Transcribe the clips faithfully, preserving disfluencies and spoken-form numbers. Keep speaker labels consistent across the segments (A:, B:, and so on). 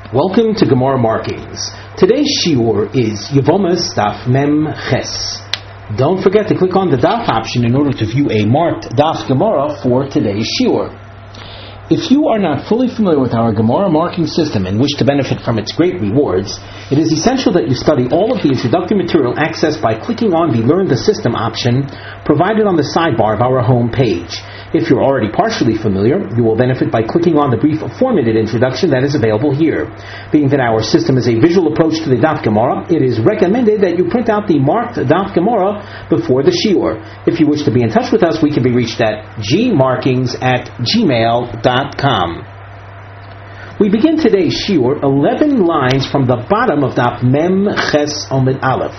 A: Welcome to Gemara Markings. Today's shiur is Yevomas Daf Mem Ches. Don't forget to click on the Daf option in order to view a marked Daf Gemara for today's shiur. If you are not fully familiar with our Gemara marking system and wish to benefit from its great rewards, it is essential that you study all of the introductory material accessed by clicking on the Learn the System option provided on the sidebar of our home page. If you're already partially familiar, you will benefit by clicking on the brief four-minute introduction that is available here. Being that our system is a visual approach to the Daf Gemara, it is recommended that you print out the marked Daf Gemara before the shiur. If you wish to be in touch with us, we can be reached at gmarkings at gmail dot com. We begin today's shiur eleven lines from the bottom of Daf Mem Ches Omid Aleph.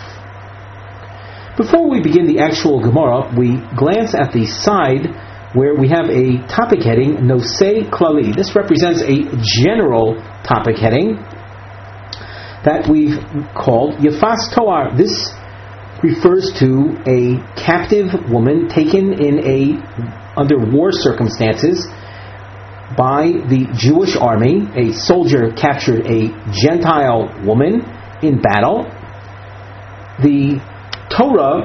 A: Before we begin the actual Gemara, we glance at the side where we have a topic heading, Nosei Klali. This represents a general topic heading that we've called Yefas Toar. This refers to a captive woman taken in a under war circumstances by the Jewish army. A soldier captured a Gentile woman in battle. The Torah,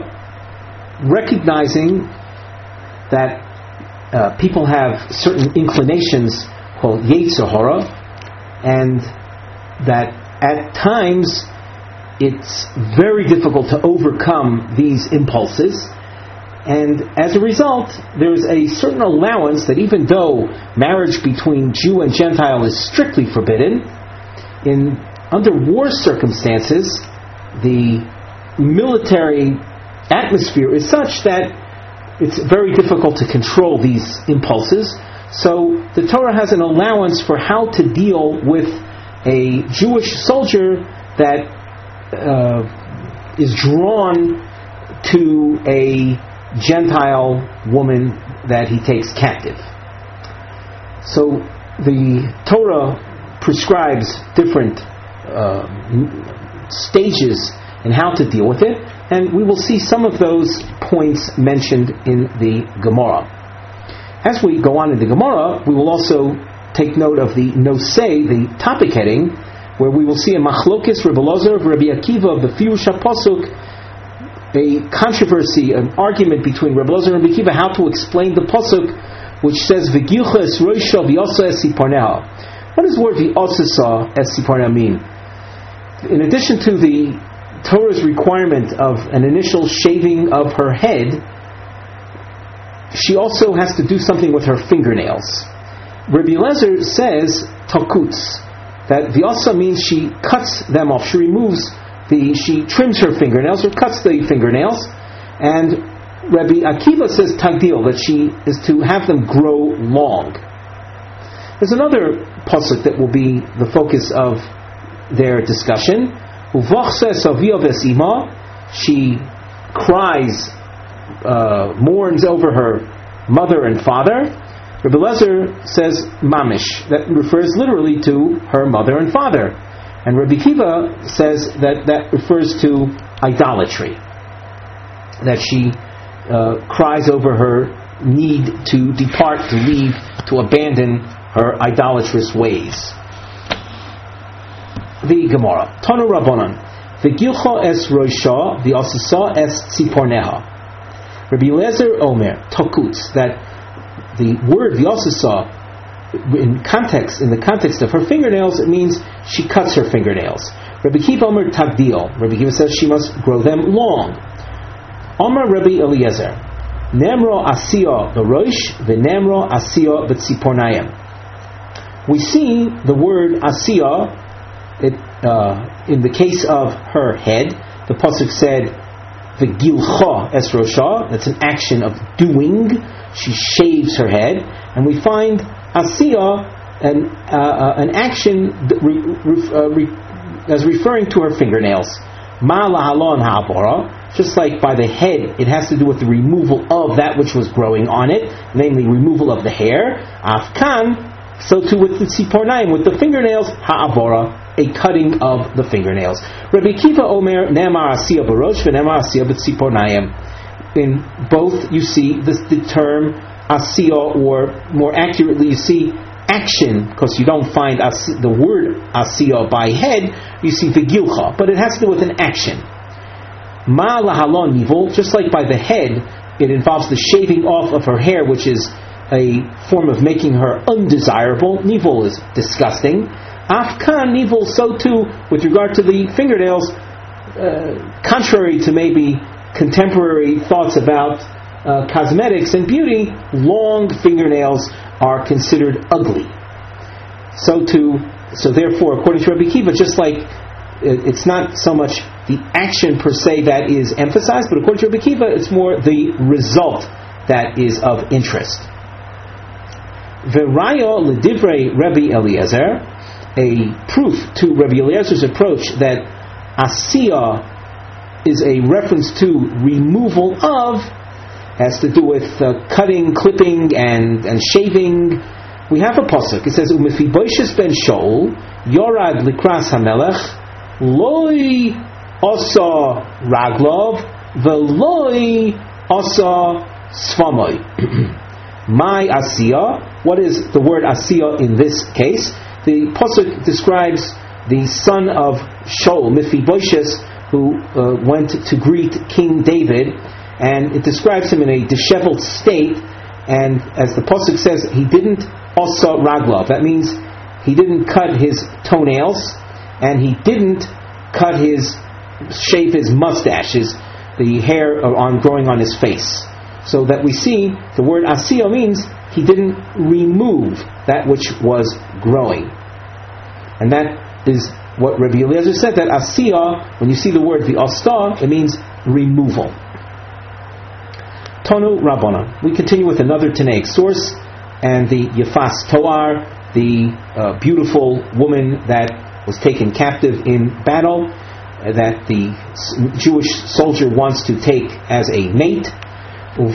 A: recognizing that Uh, people have certain inclinations called Yetzer Hara, and that at times it's very difficult to overcome these impulses, and as a result there's a certain allowance that even though marriage between Jew and Gentile is strictly forbidden, in under war circumstances the military atmosphere is such that it's very difficult to control these impulses. So the Torah has an allowance for how to deal with a Jewish soldier that uh, is drawn to a Gentile woman that he takes captive. So the Torah prescribes different uh, stages in how to deal with it, and we will see some of those points mentioned in the Gemara. As we go on in the Gemara, we will also take note of the Nosei, the topic heading, where we will see a Machlokes Rebbe Elazar of Rabbi Akiva of the Firush HaPasuk, a controversy, an argument between Rebbe Elazar and Rabbi Akiva how to explain the Pasuk, which says V'gilcha es roisha v'yasa es siparneha. What does the word v'yasa es siparneha mean? In addition to the Torah's requirement of an initial shaving of her head, she also has to do something with her fingernails. Rabbi Elazar says takutz, that v'asa means she cuts them off, she removes the, she trims her fingernails or cuts the fingernails, and Rabbi Akiva says tagdil, that she is to have them grow long. There's another pasuk that will be the focus of their discussion. She cries, uh, mourns over her mother and father. Rabbi Elazar says mamish, that refers literally to her mother and father. And Rabbi Akiva says that that refers to idolatry, that she uh, cries over her need to depart, to leave, to abandon her idolatrous ways. The Gemara. Tanu Rabbanan. V'gilcha es roisha v'asasa es tziporneha. Rabbi Elazar Omer takutz, that the word v'asasa in context, in the context of her fingernails, it means she cuts her fingernails. Rabbi Akiva Omer tagdil. Rabbi Akiva says she must grow them long. Omer Rabbi Eliezer. Nemro asiya b'roish v'nemro asiya b'tzipornayim. We see the word asiya. It, uh, in the case of her head, the pasuk said, "V'gilcha es rosha." That's an action of doing. She shaves her head, and we find asiya, an uh, an action re, re, uh, re, as referring to her fingernails. Ma lahalon ha'abora. Just like by the head, it has to do with the removal of that which was growing on it, namely removal of the hair. Afkan. So too with the tzipornayim, with the fingernails, ha'abora, a cutting of the fingernails. Rabbi Akiva Omer Nemar Asiya Barosh v'Nemar Asiya b'tzipornayim. In both, you see this, the term Asiya, or more accurately, you see action, because you don't find as, the word asiya by head, you see vigilcha, but it has to do with an action. Ma lahalon nivol, just like by the head, it involves the shaving off of her hair, which is a form of making her undesirable. Nivol is disgusting. Afkan nivol, so too with regard to the fingernails, uh, contrary to maybe contemporary thoughts about uh, cosmetics and beauty, long fingernails are considered ugly. So too, so therefore, according to Rabbi Kiva, just like it's not so much the action per se that is emphasized, but according to Rabbi Kiva, it's more the result that is of interest. V'rayo l'divrei Rabbi Eliezer, a proof to Rabbi Eliezer's approach that asiya is a reference to removal of, has to do with uh, cutting, clipping, and, and shaving. We have a pasuk. It says, "U'Mephibosheth ben Shaul yorad likras hamelech loi asa raglov ve'loi asa svamoy." My asiya. What is the word asiya in this case? The pasuk describes the son of Shaul, Mephibosheth, who uh, went to greet King David, and it describes him in a disheveled state. And as the pasuk says, he didn't asa raglov. That means he didn't cut his toenails, and he didn't cut his shave his mustaches, the hair on growing on his face. So that we see the word asiya means he didn't remove that which was growing. And that is what Rabbi Eliezer said, that asiya, when you see the word the asta, it means removal. Tonu Rabbana. We continue with another Tanaic source, and the Yefas Toar, the uh, beautiful woman that was taken captive in battle, uh, that the Jewish soldier wants to take as a mate. We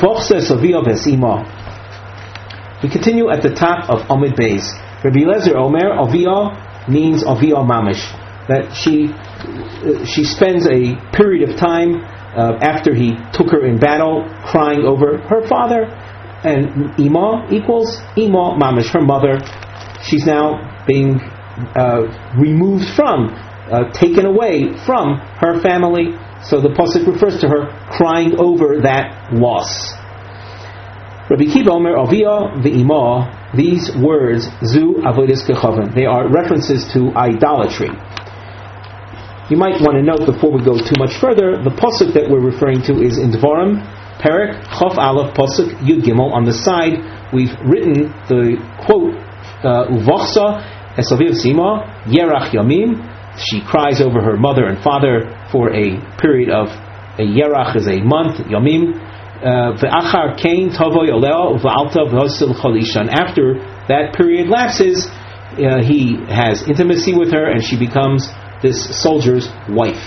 A: continue at the top of Amud Beis. Rabbi Eliezer Omer, Aviyah means Aviyah Mamish, that she uh, she spends a period of time uh, after he took her in battle, crying over her father, and Ima equals Ima Mamish, her mother. She's now being uh, removed from, uh, taken away from her family. So the pasuk refers to her crying over that loss. Rabbi Kiva Omer Aviyah ve'Ima, these words zu avodas kechavan, they are references to idolatry. You might want to note before we go too much further, the pasuk that we're referring to is in Dvarim, Perek Chof Aleph pasuk Yud Gimel. On the side, we've written the quote Uvachsa es aviv sima yerach yamim. She cries over her mother and father for a period of, a yerach is a month, yamim. Ve'achar kein tavo yoleo v'alta v'hosil chalisha. And after that period lapses, uh, he has intimacy with her, and she becomes this soldier's wife.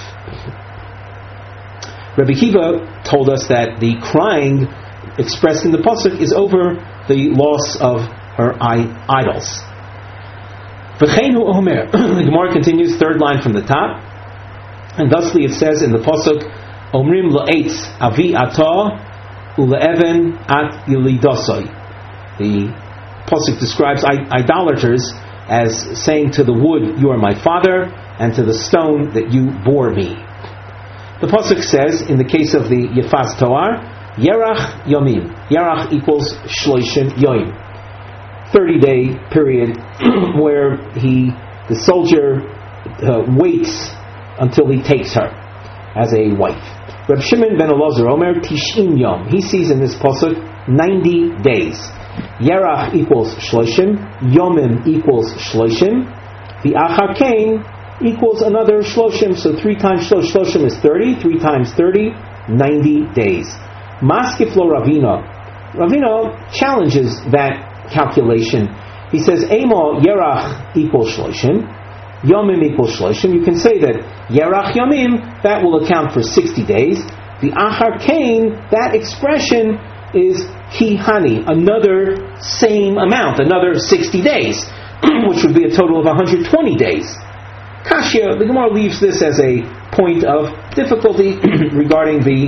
A: Rabbi Kiva told us that the crying expressed in the pasuk is over the loss of her idols. V'cheinu omer. The Gemara continues, third line from the top, and thusly it says in the pasuk, Omrim la'etz avi ata ule'even at yilidosoi. The pasuk describes idolaters as saying to the wood, "You are my father," and to the stone, that "you bore me." The pasuk says, in the case of the Yefas Toar, Yerach Yomim. Yerach equals Shloshim Yoim. thirty-day period where he, the soldier, uh, waits until he takes her as a wife. Reb Shimon ben Elazar Omer Tishim Yom. He sees in this pasuk ninety days. Yerach equals Shloshim. Yomim equals Shloshim. The Achar Kain equals another Shloshim. So three times Shlosh, Shloshim is thirty. Three times thirty, ninety days. Maskiflo Ravina. Ravina challenges that calculation. He says, Emo Yerach equals Shloshim. Yomim equals Shloshim. You can say that Yerach Yomim, that will account for sixty days. The Achar Kain, that expression is Kihani, another same amount, another sixty days, which would be a total of one hundred twenty days. Kashya, the Gemara leaves this as a point of difficulty regarding the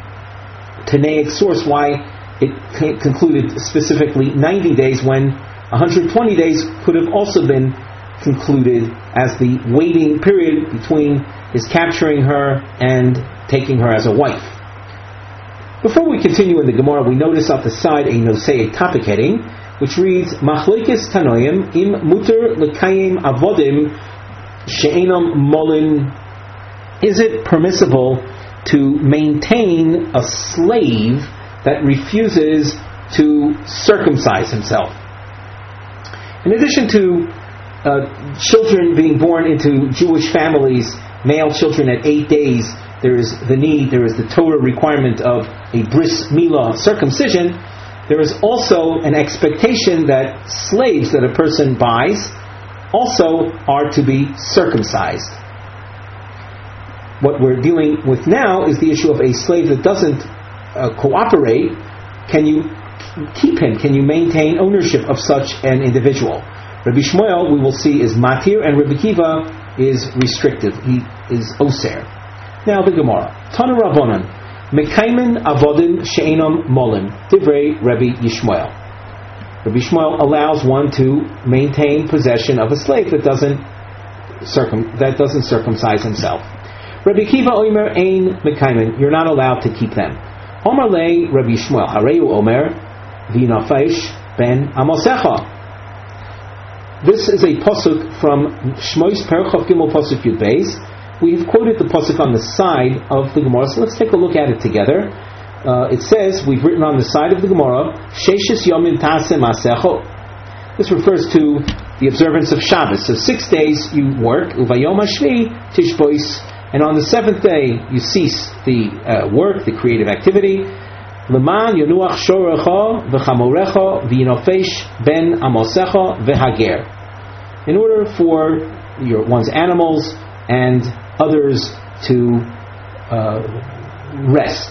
A: Tanaic source, why it concluded specifically ninety days when one hundred twenty days could have also been concluded as the waiting period between his capturing her and taking her as a wife. Before we continue in the Gemara, we notice off the side a nosei, a topic heading, which reads, Machlokes Tanoim im muter lekayim avodim she'enam molin. Is it permissible to maintain a slave that refuses to circumcise himself? In addition to uh, children being born into Jewish families, male children at eight days, there is the need, there is the Torah requirement of a bris milah, circumcision. There is also an expectation that slaves that a person buys also are to be circumcised. What we're dealing with now is the issue of a slave that doesn't uh, cooperate. Can you keep him? Can you maintain ownership of such an individual? Rabbi Shmuel, we will see, is matir, and Rabbi Kiva is restrictive. He is oser. Now the Gemara. Tana Rabbanan, mekaymin avodim she'enam molim, divrei Rabbi Yishmael. Rabbi Shmuel allows one to maintain possession of a slave that doesn't circum that doesn't circumcise himself. Rabbi Kiva omer ein mekaymin, you're not allowed to keep them. Omar lei Rabbi Shmuel, hareu omer v'nafesh ben amosecha. This is a pasuk from Shmois Perchav Gimel pasuk Yud Beis. We have quoted the pasuk on the side of the Gemara, so let's take a look at it together. Uh, it says, we've written on the side of the Gemara, Sheshes Yomim Taseh Masecho. This refers to the observance of Shabbos. So six days you work, Uvayom Hashvi Tishbois, and on the seventh day you cease the uh, work, the creative activity. Leman Yonuach Shorecha V'chamorecha V'yinofesh Ben Amosecha V'hager. In order for your one's animals and others to uh, rest.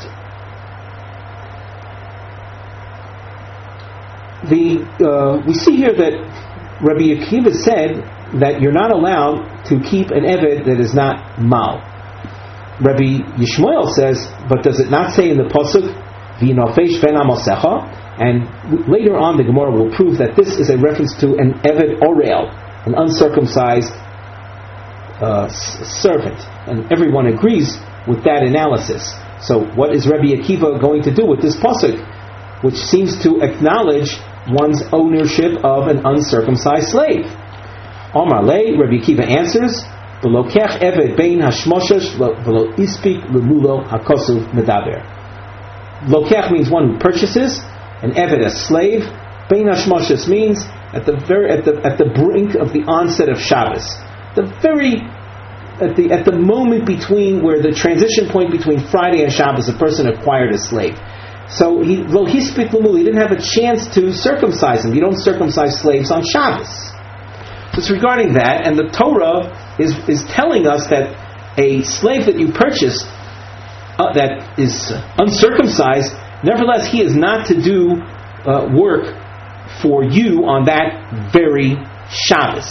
A: The uh, we see here that Rabbi Akiva said that you're not allowed to keep an eved that is not mal. Rabbi Yishmael says, but does it not say in the pasuk v'nofesh ben amosecha? And later on, the Gemara will prove that this is a reference to an eved orel, an uncircumcised uh, servant, and everyone agrees with that analysis. So, what is Rabbi Akiva going to do with this pasuk, which seems to acknowledge one's ownership of an uncircumcised slave? Omar lei, Rabbi Akiva answers, "V'lokech eved bein hashmoshesh v'lo ispik lemulo hakosuv medaber." Lokech means one who purchases, and eved, a slave. Bein hashmoshesh means at the very at the at the brink of the onset of Shabbos, the very at the at the moment between where the transition point between Friday and Shabbos, a person acquired a slave. So he lo hispik lemul, he didn't have a chance to circumcise him. You don't circumcise slaves on Shabbos. So it's regarding that, and the Torah is is telling us that a slave that you purchased uh, that is uncircumcised, nevertheless he is not to do uh, work for you on that very Shabbos.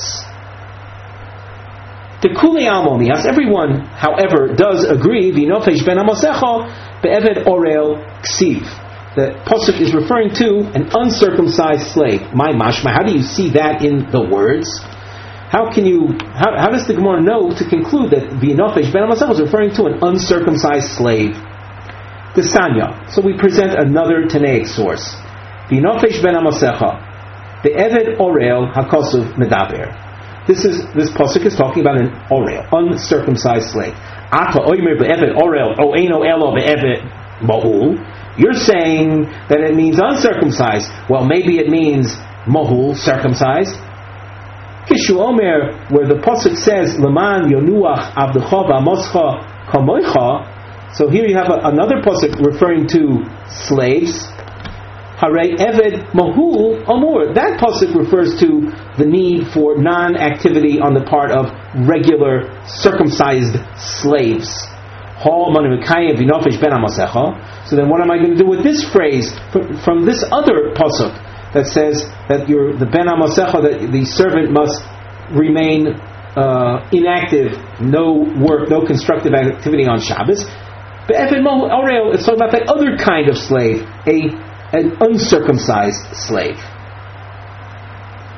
A: The Kuli Almomias, everyone, however, does agree, V'nofesh ben amosecha be'eved orel ksiv. The pasuk is referring to an uncircumcised slave. My mashma, how do you see that in the words? How can you? How, how does the Gemara know to conclude that V'nofesh ben amosecha is referring to an uncircumcised slave? The Sanya. So we present another Tanaic source. V'nofesh ben amosecha be'eved orel hakosuv medaber. This is this pasuk is talking about an orel, uncircumcised slave. Ata oimer be'eved orel o eino elo be'eved mahul. You're saying that it means uncircumcised. Well, maybe it means mahul, circumcised. Kishu omer, where the pasuk says leman yonuach avdecha v'amoscha kamoicha. So here you have a, another pasuk referring to slaves. Harei Eved Mahul Amur. That pasuk refers to the need for non-activity on the part of regular circumcised slaves. So then what am I going to do with this phrase from, from this other pasuk that says that you're, the Ben Amasecha, that the servant must remain uh, inactive, no work, no constructive activity on Shabbos? But Eved Mahul Arel, it's talking about that other kind of slave, a an uncircumcised slave.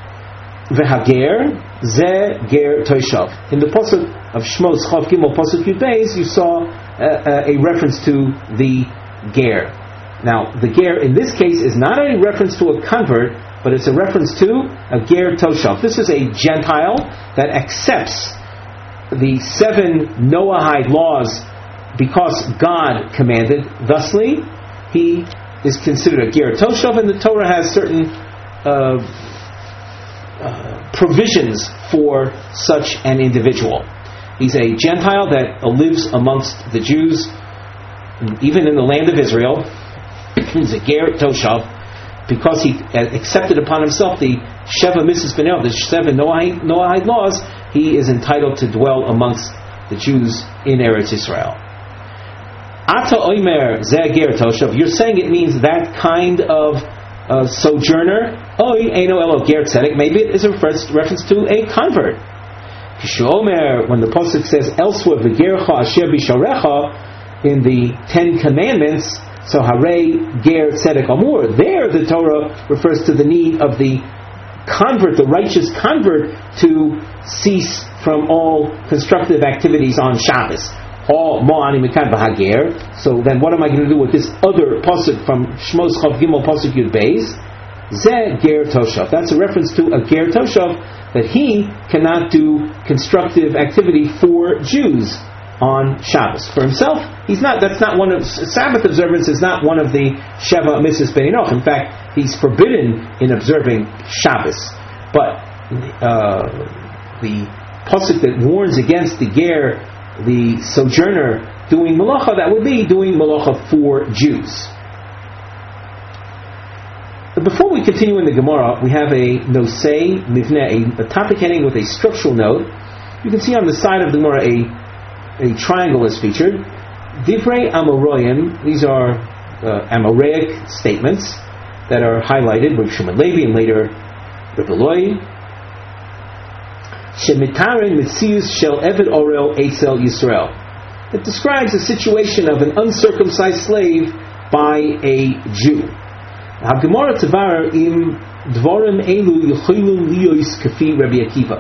A: V'hager ze ger toishav. In the pasuk of Shmos Chav Gimel pasuk Yud Beis, you saw uh, a reference to the ger. Now, the ger in this case is not a reference to a convert, but it's a reference to a ger toshav. This is a Gentile that accepts the seven Noahide laws because God commanded. Thusly, he is considered a ger toshav, and the Torah has certain uh, uh, provisions for such an individual. He's a Gentile that lives amongst the Jews, even in the land of Israel. He's a ger toshav because he accepted upon himself the Sheva Mitzvos B'nei, the seven Noahide, Noahide laws. He is entitled to dwell amongst the Jews in Eretz Israel. Ata oimer ze ger toshav. You're saying it means that kind of uh, sojourner. Oy eino elo ger tzedek. Maybe it is a reference to a convert. Kishomer, when the pasuk says elsewhere v'gercha asher bisharecha in the Ten Commandments. So Harei Ger Tzedek Amur. There the Torah refers to the need of the convert, the righteous convert, to cease from all constructive activities on Shabbos. All Mo'ani Mekan B'Hager. So then what am I going to do with this other pasuk from Shmos Chav Gimel pasuk Yud Beis? Ze Ger Toshav. That's a reference to a Ger Toshav, that he cannot do constructive activity for Jews on Shabbos. For himself, he's not. That's not one of Sabbath observance. Is not one of the Sheva Mitzvos B'nei Noach. In fact, he's forbidden in observing Shabbos. But uh, the pasuk that warns against the ger, the sojourner, doing malacha, that would be doing malacha for Jews. But before we continue in the Gemara, we have a nosei mivneh, a, a topic heading with a structural note. You can see on the side of the Gemara a A triangle is featured. Divrei Amoraim. These are uh, Amoraic statements that are highlighted with Shimon Levi and later Reb Eloi. Shemitaren mitzius shel eved orel eitzel Yisrael. It describes the situation of an uncircumcised slave by a Jew. HaGemara Tvar im dvorim elu yichilu liyos kafi Rabbi Akiva.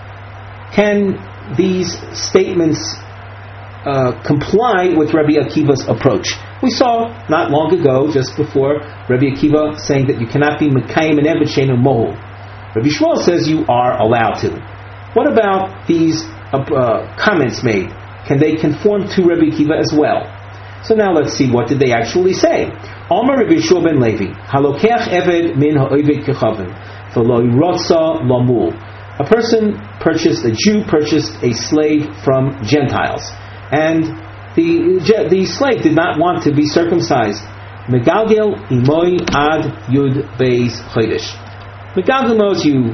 A: Can these statements Uh, comply with Rabbi Akiva's approach? We saw not long ago, just before, Rabbi Akiva saying that you cannot be Mekayim and Evet Sheinu Mohul. Rabbi Shmuel says you are allowed to. What about these uh, uh, comments made? Can they conform to Rabbi Akiva as well? So now let's see, what did they actually say? Amar Rabbi Shua ben Levi, Halokeach Eved min ha'oved kechavim, v'lo yirotza lamul. A person purchased, a Jew purchased a slave from Gentiles, and the the slave did not want to be circumcised. Megalgel imoy ad yud beis chodesh. Megalgel knows you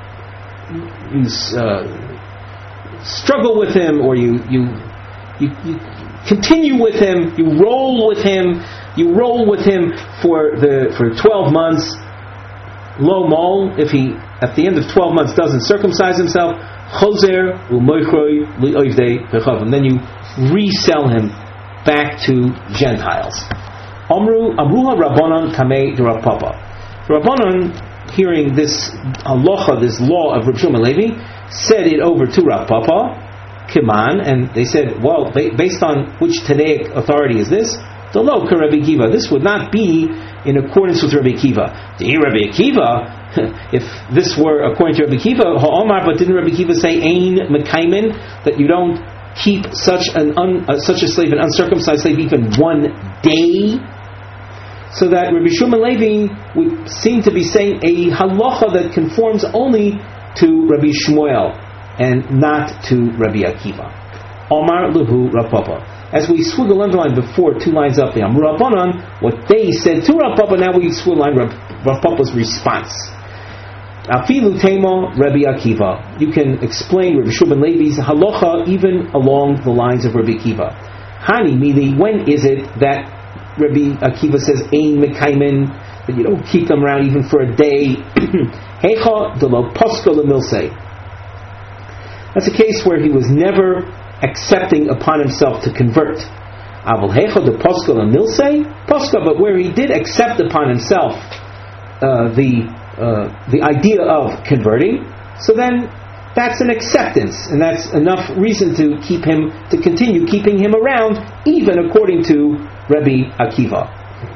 A: you uh, struggle with him, or you, you you you continue with him. You roll with him. You roll with him for the for twelve months. Lo mol, if he at the end of twelve months doesn't circumcise himself, choser u'moichroi li'oivdei v'chavim. Then you resell him back to Gentiles. Amru Amruha Rabbanon Kamei Rav Papa. Rabbanon, hearing this halacha, this law of Rav Shimon Levi, said it over to Rav Papa, Kiman, and they said, well, based on which Tanaic authority is this? The lo ka Rabbi Akiva. This would not be in accordance with Rabbi Akiva. To hear Rabbi Akiva, if this were according to Rabbi Akiva, ha'omar, but didn't Rabbi Akiva say ein mekaymin, that you don't keep such an un, uh, such a slave, an uncircumcised slave, even one day? So that Rabbi Shimon Levi would seem to be saying a halacha that conforms only to Rabbi Shmuel and not to Rabbi Akiva. Omar lehu Rav Papa. As we swiggle underline before, two lines up there, Amru Rabbanon, what they said to Rav Papa, now we swiggle line Rav, Rav Papa's response. Afilu Temo Rabbi Akiva. You can explain Rabbi Shimon Levi's halacha even along the lines of Rabbi Akiva. Hani mili, when is it that Rabbi Akiva says ein mekaymin, that you don't keep them around even for a day? Hecha de lo poska lemilse. That's a case where he was never accepting upon himself to convert. Aval hecha de poska lemilse, poska, but where he did accept upon himself uh, the Uh, the idea of converting, so then that's an acceptance, and that's enough reason to keep him, to continue keeping him around, even according to Rabbi Akiva.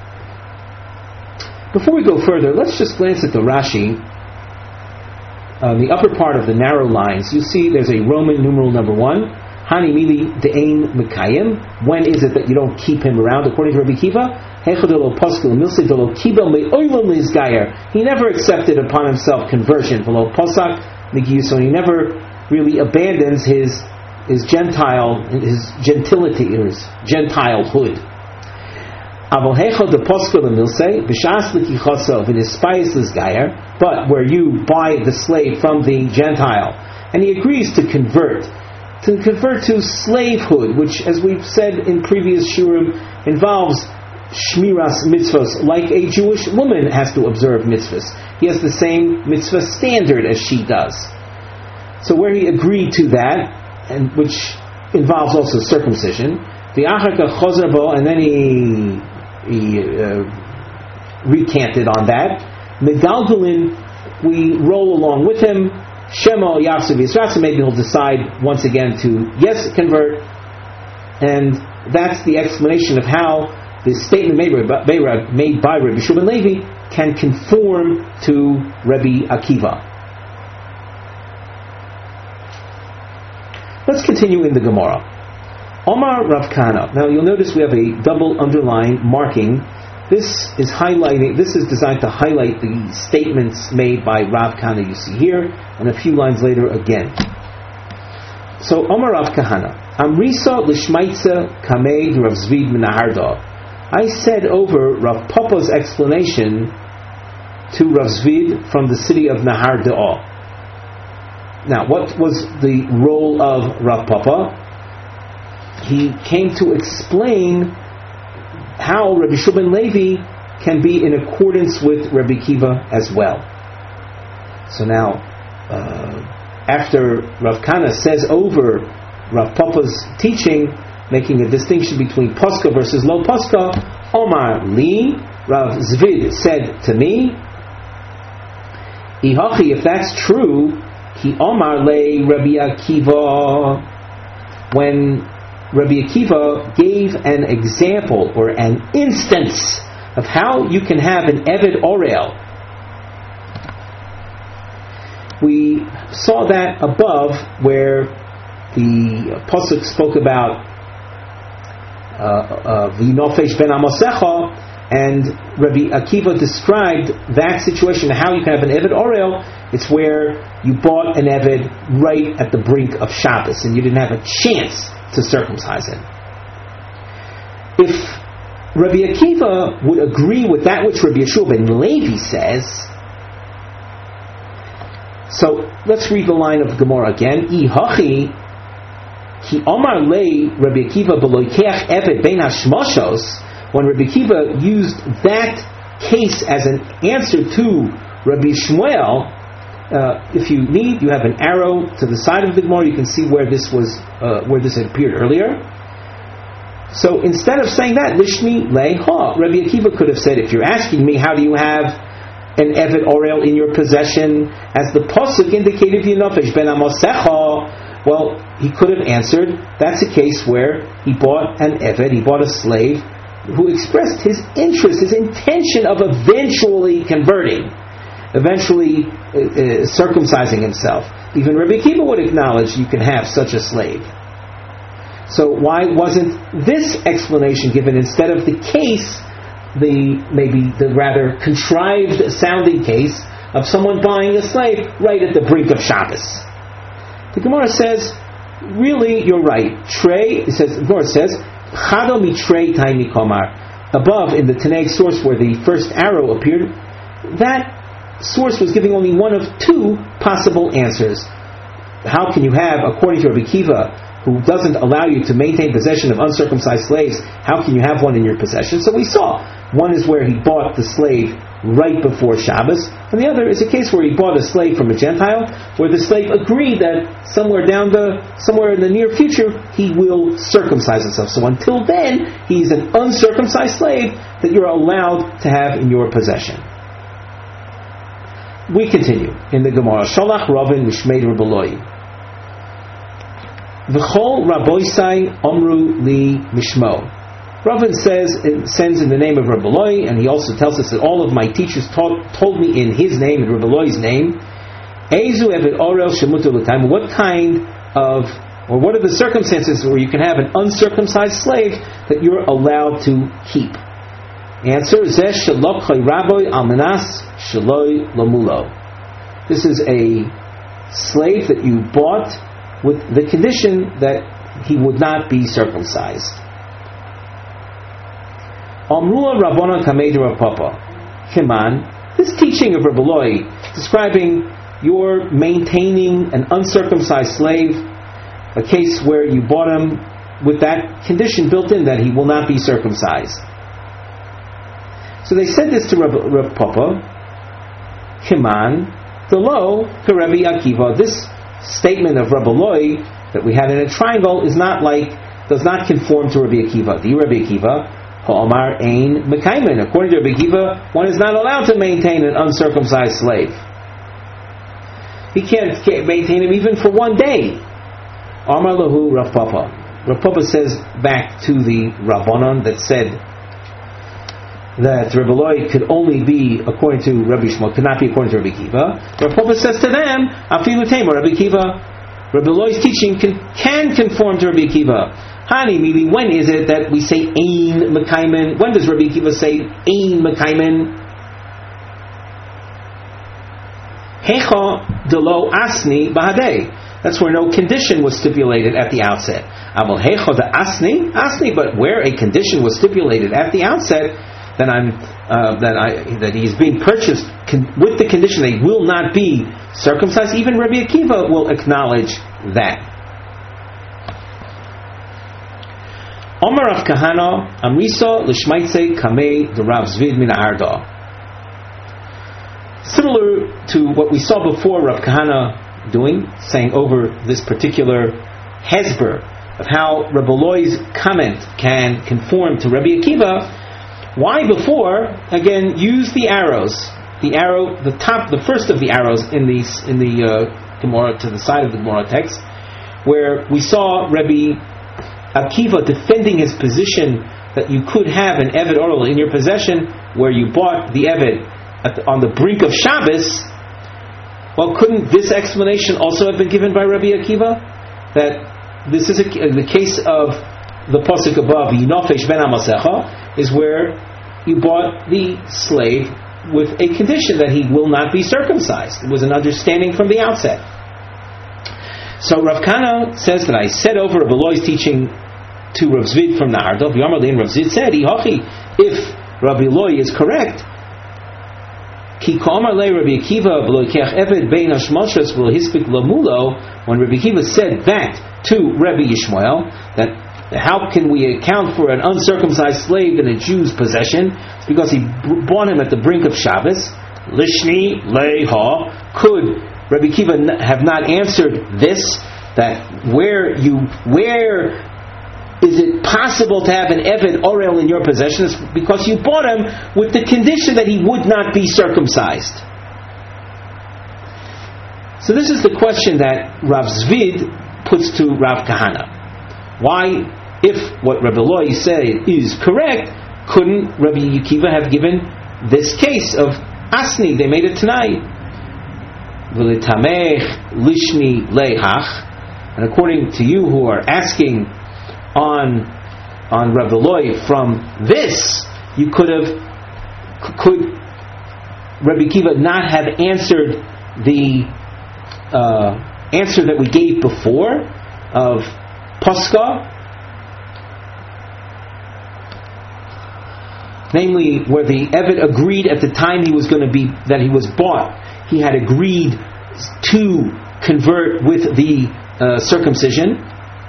A: Before we go further, let's just glance at the Rashi. On the upper part of the narrow lines, you see there's a Roman numeral number one. Hani mili de'ein mekayim. When is it that you don't keep him around? According to Rabbi Akiva, he never accepted upon himself conversion. So he never really abandons his his Gentile, his gentility, or his Gentilehood. But where you buy the slave from the Gentile, and he agrees to convert, to convert to slavehood, which, as we've said in previous shurim, involves shmiras mitzvahs, like a Jewish woman has to observe mitzvahs. He has the same mitzvah standard as she does. So where he agreed to that, and which involves also circumcision, the acharka chozer bo, and then he he uh, recanted on that. Medalgalin, we roll along with him. Shemo Yavsav Yisratza, maybe he'll decide once again to yes convert, and that's the explanation of how the statement made by, made by Rabbi Shimon Levi can conform to Rabbi Akiva. Let's continue in the Gemara. Omar Rav Kana. Now you'll notice we have a double underline marking. This is highlighting. This is designed to highlight the statements made by Rav Kana you see here, and a few lines later again. So Omar Rav Kahana. Amrisa l'shmaitza kamed Rav Zvid min Naharda. I said over Rav Papa's explanation to Rav Zvid from the city of Nahar Da'ah. Now, what was the role of Rav Papa? He came to explain how Rabbi Shimon Levi can be in accordance with Rabbi Akiva as well. So now, uh, after Rav Kana says over Rav Papa's teaching, making a distinction between Posca versus Lo Posca, Omar Li, Rav Zvid said to me, Ihachi, if that's true, Ki Omar Le Rabbi Akiva, when Rabbi Akiva gave an example or an instance of how you can have an Eved Orel. We saw that above where the Pasuk spoke about V'nofesh ben Amosecha, and Rabbi Akiva described that situation, how you can have an Eved Orel. It's where you bought an Eved right at the brink of Shabbos and you didn't have a chance to circumcise him. If Rabbi Akiva would agree with that which Rabbi Yeshua ben Levi says, so let's read the line of Gemara again. Ihachi ki Omar lei Rabbi Akiva beloikeach Eved bein hashmoshos. When Rabbi Akiva used that case as an answer to Rabbi Shmuel, Uh, if you need, you have an arrow to the side of the Gemara. You can see where this was, uh, where this had appeared earlier. So instead of saying that, Lishmi leha, Rabbi Akiva could have said, if you're asking me, how do you have an Eved Orel in your possession, as the pasuk indicated, V'nofesh ben Amosecha, well, he could have answered, that's a case where he bought an Eved, he bought a slave who expressed his interest, his intention of eventually converting, eventually uh, uh, circumcising himself. Even Rabbi Akiva would acknowledge you can have such a slave. So why wasn't this explanation given instead of the case, the maybe the rather contrived sounding case of someone buying a slave right at the brink of Shabbos? The Gemara says, really, you're right. Trey, it says, the Gemara says, Chado mi trey taimi komar. Above in the Tanakh source where the first arrow appeared, that source was giving only one of two possible answers. How can you have, according to Rabbi Akiva, who doesn't allow you to maintain possession of uncircumcised slaves, how can you have one in your possession? So we saw, one is where he bought the slave right before Shabbos, and the other is a case where he bought a slave from a Gentile, where the slave agreed that somewhere down the, somewhere in the near future, he will circumcise himself. So until then, he's an uncircumcised slave that you're allowed to have in your possession. we continue in the Gemara. Sholach Ravin Mishmei Rabbaloi. V'chol Rabboisai Omru Li Mishmo. Ravin says, it sends in the name of Rabbaloi, and he also tells us that all of my teachers taught, told me in his name, in Rabbaloi's name, Eizu Eved Orel Shemutu L'Taim. What kind of, or what are the circumstances where you can have an uncircumcised slave that you're allowed to keep? Answer: Zeh Shalokhay Rabbi Almanas Shaloi Lamulo. This is a slave that you bought with the condition that he would not be circumcised. Amrua Rabbanon Kamei de Rav Papa. Kiman, this teaching of Rabbaloi, describing your maintaining an uncircumcised slave, a case where you bought him with that condition built in that he will not be circumcised. So they said this to Rav, Rav Papa. Kiman, Delo Rabbi Akiva. This statement of Rabbaloi that we had in a triangle is not like, does not conform to Rabbi Akiva. The Rabbi Akiva, Ha'omar Ein Mekaimen. According to Rabbi Akiva, one is not allowed to maintain an uncircumcised slave. He can't, can't maintain him even for one day. Amar Lahu Rav Papa. Rav Papa says back to the Rabbanon that said that Rabbaloi could only be according to Rabbi Shmuel, could not be according to Rabbi Akiva. Rav Papa says to them, Afilu Tema, Rabbi Akiva, Rabballoi's teaching can, can conform to Rabbi Akiva. Hani, maybe when is it that we say Ein Mekaimen? When does Rabbi Akiva say Ein Mekaimen? Hecha Delo Asni Bahadei. That's where no condition was stipulated at the outset. Aval Hecha the Asni Asni, but where a condition was stipulated at the outset, then I'm uh, that I that he is being purchased con- with the condition that he will not be circumcised. Even Rabbi Akiva will acknowledge that. Omar Rav Kahana Amriso L'Shmaitze Kamei the Rav Zvid Min Arda. Similar to what we saw before, Rav Kahana doing, saying over this particular hesber of how Rabballoi's comment can conform to Rabbi Akiva. Why before? Again, use the arrows. The arrow, the top, the first of the arrows in the in the uh, Gemara to the side of the Gemara text, where we saw Rabbi Akiva defending his position that you could have an Eved Orel in your possession where you bought the Eved at the, on the brink of Shabbos. Well, couldn't this explanation also have been given by Rabbi Akiva? That this is a, the case of the pasuk above, Yinofesh ben Amasecha, is where you bought the slave with a condition that he will not be circumcised. It was an understanding from the outset. So Rav Kana says that I said over Rabballoi's teaching to Rav Zvid from Nahardov, Yamarli, and Rav Zvid said, if Rabbaloi is correct, Ki Kamar le Rabbi Akiva b'loikech eved bein hashmashas v'lohispik lamulo, when Rabbi Akiva said that to Rabbi Yishmael, that how can we account for an uncircumcised slave in a Jew's possession? It's because he bought him at the brink of Shabbos. Lishni leha. Could Rabbi Akiva have not answered this? That where you where is it possible to have an Eved Orel in your possession? It's because you bought him with the condition that he would not be circumcised. So this is the question that Rav Zvid puts to Rav Kahana. Why, if what Rabbi Loi said is correct, couldn't Rabbi Akiva have given this case of Asni? They made it tonight. V'litamech lishni lehach. And according to you who are asking on on Rabbi Loi from this, you could have could Rabbi Akiva not have answered the uh, answer that we gave before of Pascha, namely where the Eved agreed at the time he was going to be that he was bought, he had agreed to convert with the uh, circumcision.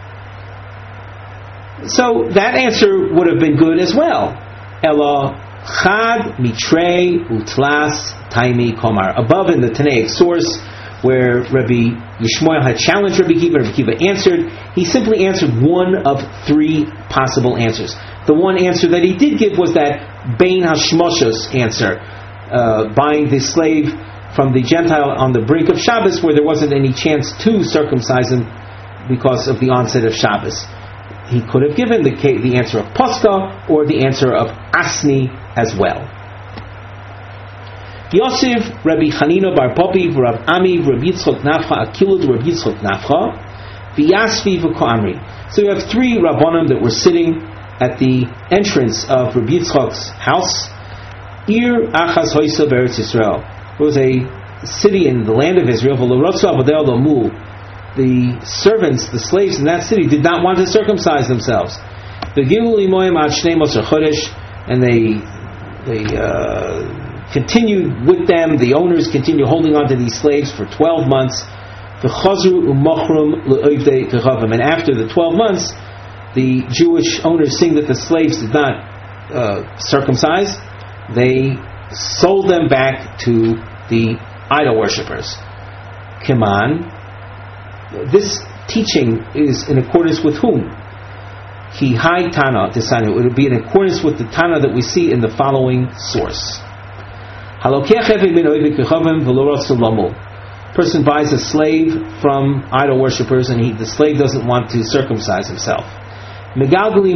A: So that answer would have been good as well. Ela chad mitrei utlas taimi komar. Above in the Tanaic source, where Rabbi Yishmael had challenged Rabbi Akiva, Rabbi Akiva answered, he simply answered one of three possible answers. The one answer that he did give was that Bein Hashmoshos answer, uh, buying the slave from the Gentile on the brink of Shabbos, where there wasn't any chance to circumcise him because of the onset of Shabbos. He could have given the the answer of Posca or the answer of Asni as well. Yosef, Rabbi Chanina bar Popi, Rav Ami, Rabbi Yitzchok Nafcha, Akilud, Rabbi Yitzchok Nafcha, V'yasvi v'ko'amri. So you have three Rabbanim that were sitting at the entrance of Rabbi Yitzchok's house. Ir Achaz Hoysa Beretz Yisrael. There was a city in the land of Israel. The servants, the slaves in that city, did not want to circumcise themselves. And they they uh, continued with them. The owners continued holding on to these slaves for twelve months. And after the twelve months, the Jewish owners, seeing that the slaves did not uh, circumcise, they sold them back to the idol worshippers. Kiman. This teaching is in accordance with whom? Ki hai Tana Tisanu. It would be in accordance with the Tana that we see in the following source. Person buys a slave from idol worshippers, and he, the slave doesn't want to circumcise himself. You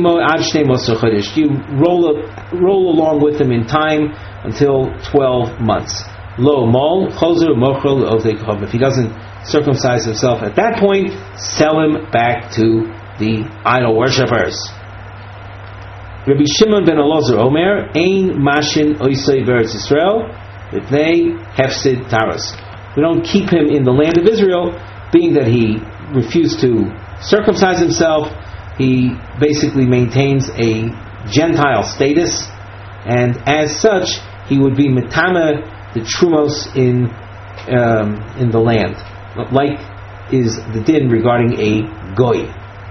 A: roll up, roll along with him in time until twelve months. Lo mol chozer mochel of. If he doesn't circumcise himself at that point, sell him back to the idol worshippers. Rabbi Shimon ben Elazar Omer, Ein Mashin Oisei Beretz Yisrael, B'nei Hefsid Taras. We don't keep him in the land of Israel, being that he refused to circumcise himself. He basically maintains a Gentile status, and as such, he would be metame the trumos in um, in the land, like is the din regarding a goy.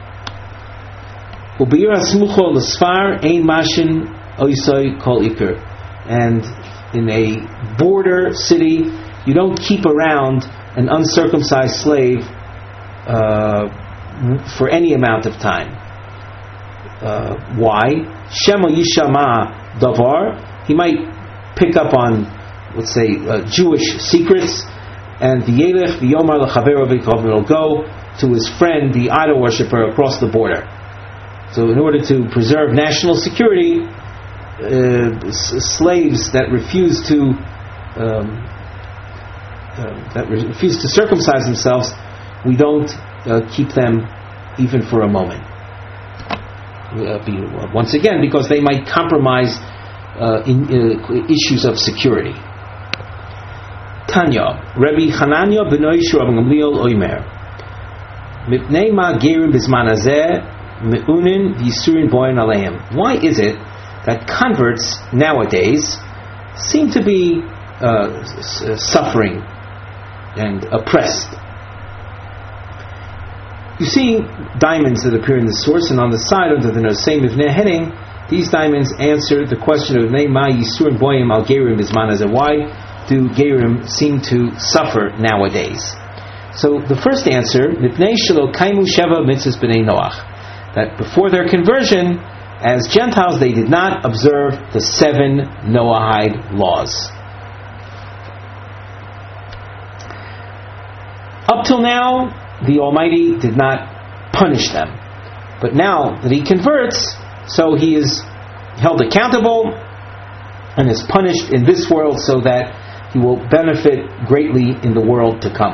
A: And in a border city, you don't keep around an uncircumcised slave uh, for any amount of time. Uh, why? Shema Yishama Davar. He might pick up on, let's say, uh, Jewish secrets, and the Yelech V'Yomar L'Chavero V'Kov will go to his friend, the idol worshipper, across the border. So, in order to preserve national security, uh, s- slaves that refuse to um, uh, that refuse to circumcise themselves, we don't uh, keep them even for a moment. Uh, be, uh, once again, because they might compromise uh, in, uh, issues of security. Tanya, Rabbi Hanania b'noi Rabbi Gamliel Oimer, Mipnei ma gerim b'zman hazeh meunin v'yisurin boyin aleim. Why is it that converts nowadays seem to be uh, s- suffering and oppressed? You see diamonds that appear in the source, and on the side under the Nosei Mivneh heading, these diamonds answer the question of Nei ma yisurin boyin al gerim b'zman hazeh. Why do gerim seem to suffer nowadays? So the first answer, Mipnei shelo kaimu sheva mitzvos b'nei Noach, that before their conversion as Gentiles they did not observe the seven Noahide laws. Up till now, the Almighty did not punish them, but now that He converts, so He is held accountable and is punished in this world, so that he will benefit greatly in the world to come.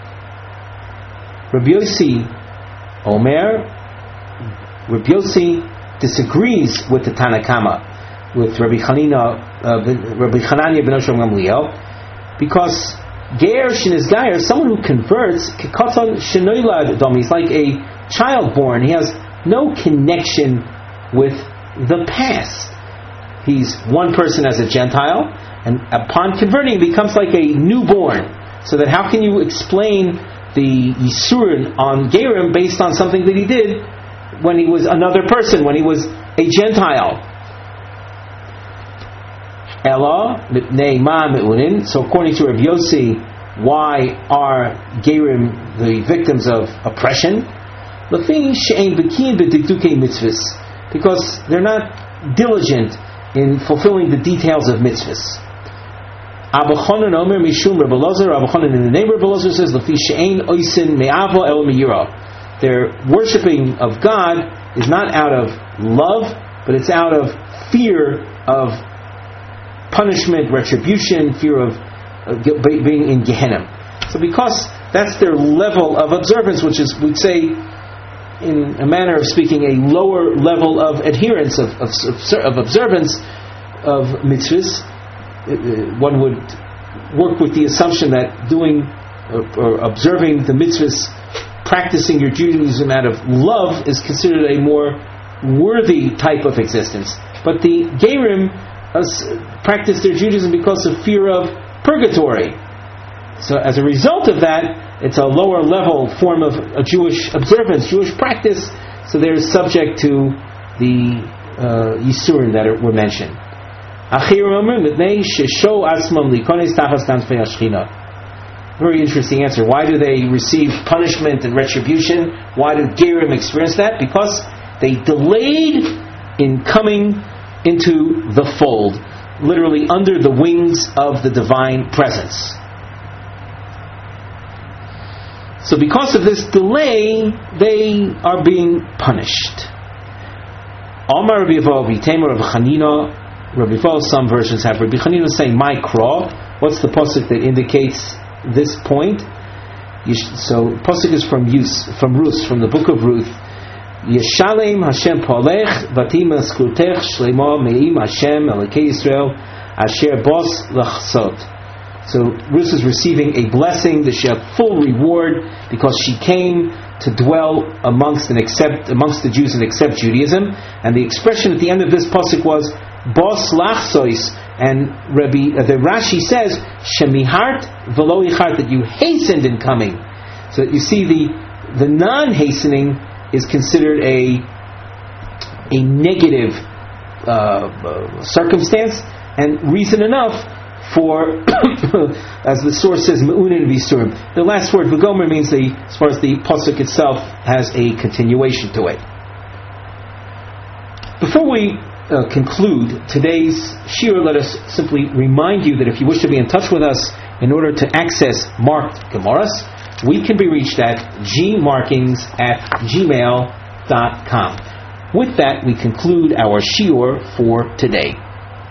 A: Rabbi Yossi Omer, Rabbi Yossi disagrees with the Tanakama, with Rabbi Chanina, uh, Rabbi Hanania ben Gamliel, because Ger Shiniz Gayer, someone who converts, Kekatan Shenoilad Domi, he's like a child born. He has no connection with the past. He's one person as a Gentile, and upon converting, he becomes like a newborn. So that how can you explain the Yisurin on Gerim based on something that he did when he was another person, when he was a Gentile? Ella Mipnei Ma Meunin. So according to Rabbi Yossi, why are Gerim the victims of oppression? Lafi she'ein bekin b'dikdukei mitzvahs, because they're not diligent in fulfilling the details of mitzvahs. Abba Chonon Omer Mishum Rebbe Elazar. Abba Chonon in the name of Rebbe Elazar says, L'fi she'ein oisin me'ava el miyira. Their worshiping of God is not out of love, but it's out of fear of punishment, retribution, fear of uh, being in Gehenna. So because that's their level of observance, which is, we'd say, in a manner of speaking, a lower level of adherence, of, of, of observance of mitzvahs, one would work with the assumption that doing or, or observing the mitzvahs, practicing your Judaism out of love, is considered a more worthy type of existence. But the Gerim uh, practice their Judaism because of fear of purgatory. So as a result of that, it's a lower level form of a Jewish observance, Jewish practice, so they're subject to the uh, Yisurim that are, were mentioned. Very interesting answer. Why do they receive punishment and retribution? Why do Gerim experience that? Because they delayed in coming into the fold, literally under the wings of the divine presence. So because of this delay, they are being punished. Amar Rabbi Yevo, B'Tamer Rabbi Chanina, Rabbi Yevo, some versions have Rabbi Chanina saying, "My kraw." What's the pasuk that indicates this point? So pasuk is from Yus, from Ruth, from the book of Ruth. Yeshalem Hashem Polech Batim Eskrutech Shlema Me'im Hashem Elokei Yisrael Asher Bos Lachsot. So Ruth is receiving a blessing that she had full reward because she came to dwell amongst and accept amongst the Jews and accept Judaism. And the expression at the end of this pasuk was Bos Lachsois, and Rabbi uh, the Rashi says Shemihart Velo Ichart, that you hastened in coming. So you see the the non-hastening is considered a a negative uh, uh, circumstance, and reason enough for, as the source says, Me'unin V'Surim. The last word, V'gomer, means the, as far as the pasuk itself has a continuation to it. Before we uh, conclude today's shiur, let us simply remind you that if you wish to be in touch with us in order to access marked Gemaras, we can be reached at gmarkings at gmail dot com. With that, we conclude our shiur for today.